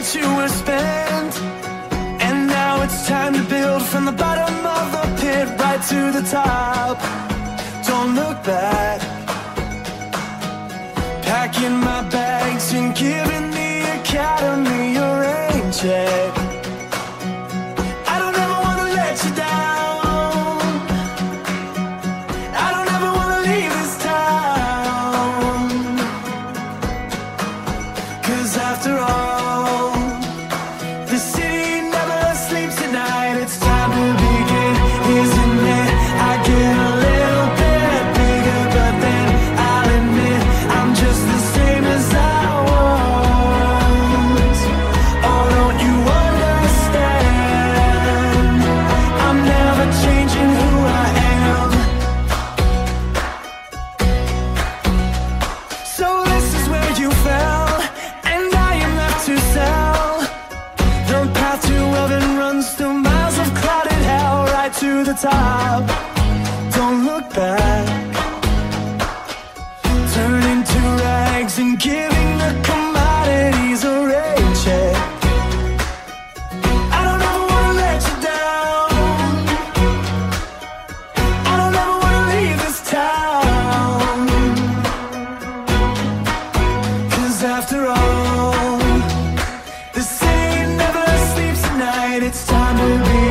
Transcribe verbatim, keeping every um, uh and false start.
that you were spent. And now it's time to build from the bottom of the pit right to the top. Don't look back. Packing my bags and giving the academy a rain check. I don't ever wanna let you down. I don't ever wanna leave this town. 'Cause after all, the city never sleeps at night. It's time to begin, isn't it? I get a little bit bigger, but then I'll admit I'm just the same as I was. Oh, don't you understand? I'm never changing who I am. So this is where you fell, and I am left to sell. The path to heaven runs through miles of clouded hell, right to the top. Don't look back. Turning to rags and giving the commodities a rain check. I don't ever wanna let you down. I don't ever wanna leave this town. 'Cause after all, the city never sleeps at night. It's time to be